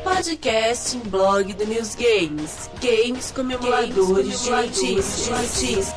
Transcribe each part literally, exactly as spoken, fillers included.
Podcast em blog do News Games. Games com emuladores de notícias.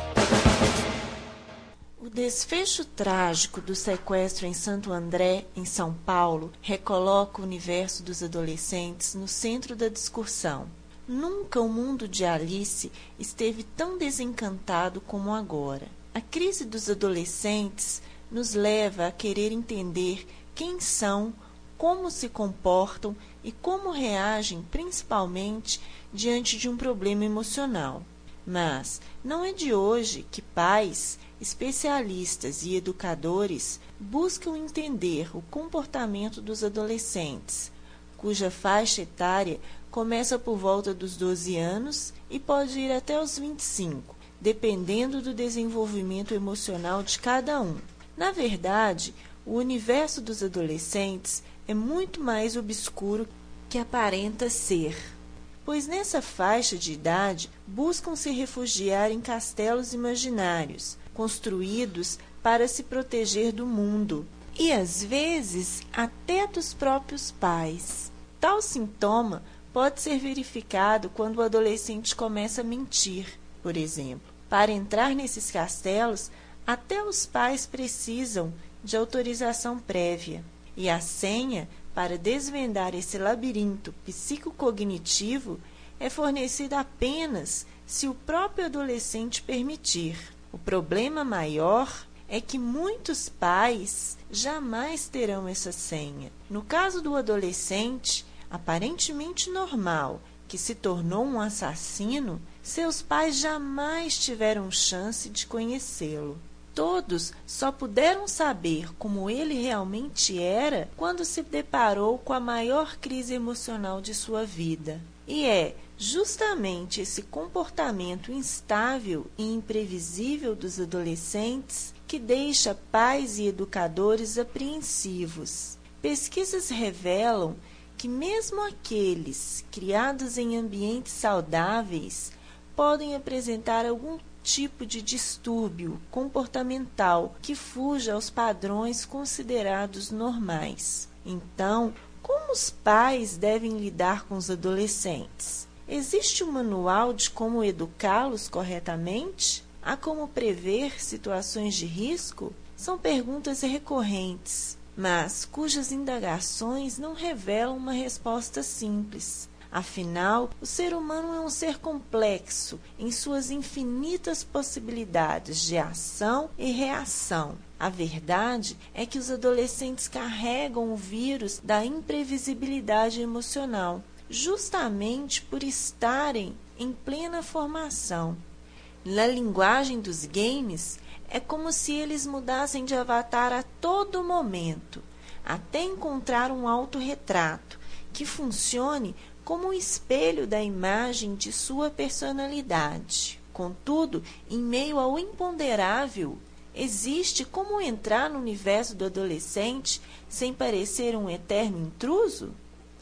O desfecho trágico do sequestro em Santo André, em São Paulo, recoloca o universo dos adolescentes no centro da discussão. Nunca o mundo de Alice esteve tão desencantado como agora. A crise dos adolescentes nos leva a querer entender quem são, como se comportam e como reagem, principalmente diante de um problema emocional. Mas não é de hoje que pais, especialistas e educadores buscam entender o comportamento dos adolescentes, cuja faixa etária começa por volta dos doze anos e pode ir até os vinte e cinco, dependendo do desenvolvimento emocional de cada um. Na verdade, o universo dos adolescentes é muito mais obscuro que aparenta ser, pois nessa faixa de idade buscam se refugiar em castelos imaginários, construídos para se proteger do mundo, e às vezes até dos próprios pais. Tal sintoma pode ser verificado quando o adolescente começa a mentir, por exemplo. Para entrar nesses castelos, até os pais precisam de autorização prévia, e a senha para desvendar esse labirinto psicocognitivo é fornecida apenas se o próprio adolescente permitir. O problema maior é que muitos pais jamais terão essa senha. No caso do adolescente, aparentemente normal, que se tornou um assassino, seus pais jamais tiveram chance de conhecê-lo. Todos só puderam saber como ele realmente era quando se deparou com a maior crise emocional de sua vida. E é justamente esse comportamento instável e imprevisível dos adolescentes que deixa pais e educadores apreensivos. Pesquisas revelam que mesmo aqueles criados em ambientes saudáveis podem apresentar algum tipo de distúrbio comportamental que fuja aos padrões considerados normais. Então, como os pais devem lidar com os adolescentes? Existe um manual de como educá-los corretamente? Há como prever situações de risco? São perguntas recorrentes, mas cujas indagações não revelam uma resposta simples. Afinal, o ser humano é um ser complexo em suas infinitas possibilidades de ação e reação. A verdade é que os adolescentes carregam o vírus da imprevisibilidade emocional, justamente por estarem em plena formação. Na linguagem dos games, é como se eles mudassem de avatar a todo momento, até encontrar um autorretrato que funcione como um espelho da imagem de sua personalidade. Contudo, em meio ao imponderável, existe como entrar no universo do adolescente sem parecer um eterno intruso?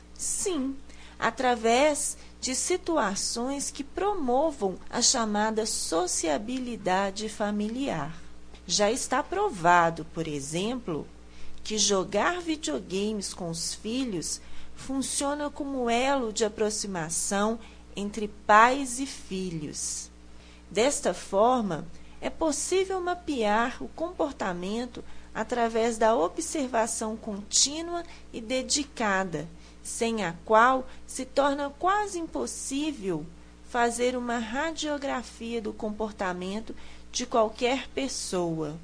Sim, através de situações que promovam a chamada sociabilidade familiar. Já está provado, por exemplo, que jogar videogames com os filhos funciona como elo de aproximação entre pais e filhos. Desta forma, é possível mapear o comportamento através da observação contínua e dedicada, sem a qual se torna quase impossível fazer uma radiografia do comportamento de qualquer pessoa.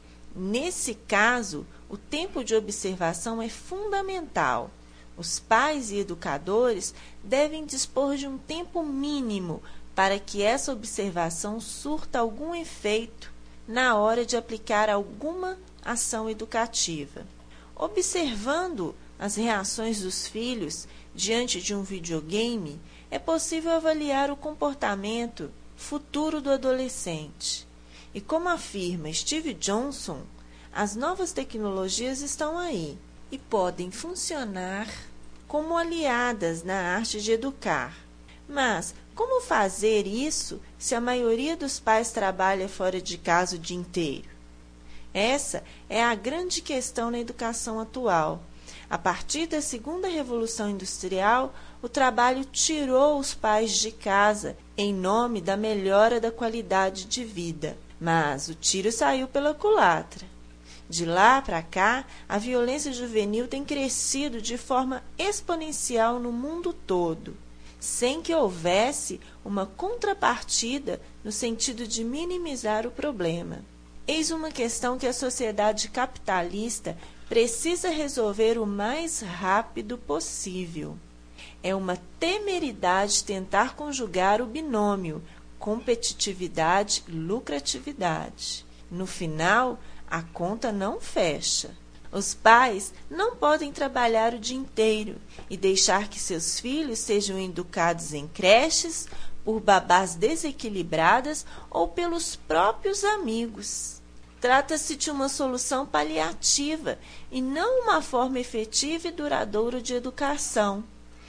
Nesse caso, o tempo de observação é fundamental. Os pais e educadores devem dispor de um tempo mínimo para que essa observação surta algum efeito na hora de aplicar alguma ação educativa. Observando as reações dos filhos diante de um videogame, é possível avaliar o comportamento futuro do adolescente. E como afirma Steve Johnson, as novas tecnologias estão aí e podem funcionar como aliadas na arte de educar. Mas como fazer isso se a maioria dos pais trabalha fora de casa o dia inteiro? Essa é a grande questão na educação atual. A partir da segunda Revolução Industrial, o trabalho tirou os pais de casa em nome da melhora da qualidade de vida. Mas o tiro saiu pela culatra. De lá para cá, a violência juvenil tem crescido de forma exponencial no mundo todo, sem que houvesse uma contrapartida no sentido de minimizar o problema. Eis uma questão que a sociedade capitalista precisa resolver o mais rápido possível. É uma temeridade tentar conjugar o binômio competitividade e lucratividade. No final, a conta não fecha. Os pais não podem trabalhar o dia inteiro e deixar que seus filhos sejam educados em creches, por babás desequilibradas ou pelos próprios amigos. Trata-se de uma solução paliativa e não uma forma efetiva e duradoura de educação.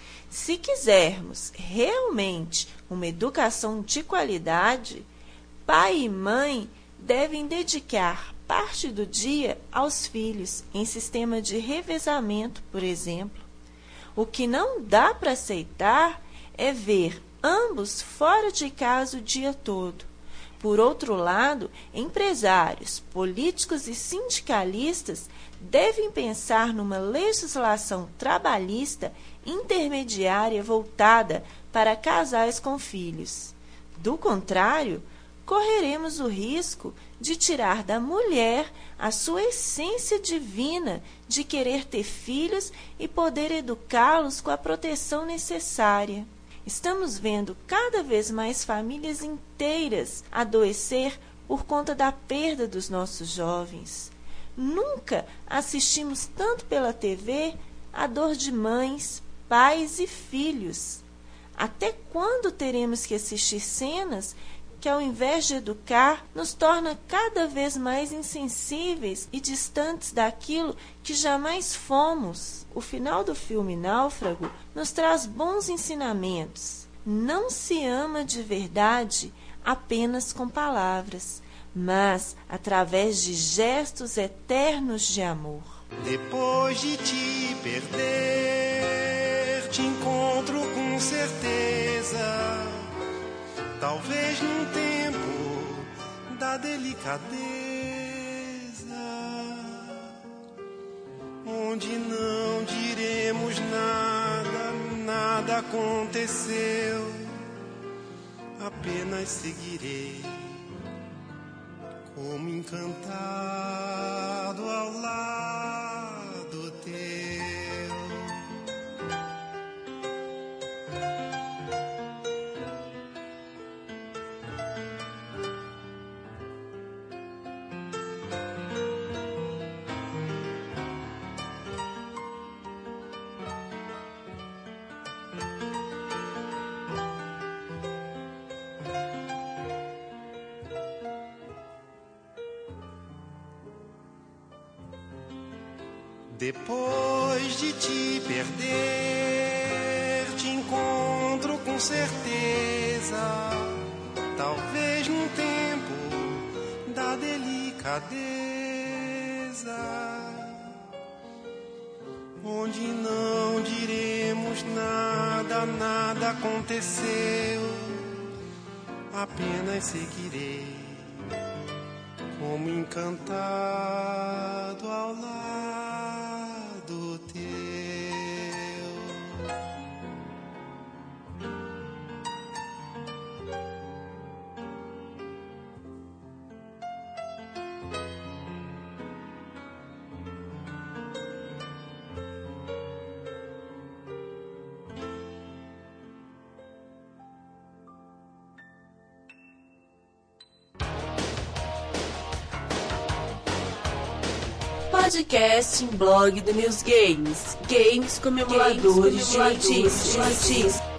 Se quisermos realmente uma educação de qualidade, pai e mãe devem dedicar parte do dia aos filhos, em sistema de revezamento, por exemplo. O que não dá para aceitar é ver ambos fora de casa o dia todo. Por outro lado, empresários, políticos e sindicalistas devem pensar numa legislação trabalhista intermediária voltada para casais com filhos. Do contrário, correremos o risco de tirar da mulher a sua essência divina de querer ter filhos e poder educá-los com a proteção necessária. Estamos vendo cada vez mais famílias inteiras adoecer por conta da perda dos nossos jovens. Nunca assistimos tanto pela T V a dor de mães, pais e filhos. Até quando teremos que assistir cenas que, ao invés de educar, nos torna cada vez mais insensíveis e distantes daquilo que jamais fomos? O final do filme Náufrago nos traz bons ensinamentos. Não se ama de verdade apenas com palavras, mas através de gestos eternos de amor. Depois de te perder, te encontro com certeza. Talvez num tempo da delicadeza, onde não diremos nada, nada aconteceu, apenas seguirei como encantado ao lado teu. Depois de te perder, te encontro com certeza. Talvez num tempo da delicadeza, onde não diremos nada, nada aconteceu, apenas seguirei como encantado ao lado teu. Podcast em blog do Meus Games. Games com emuladores de notícias.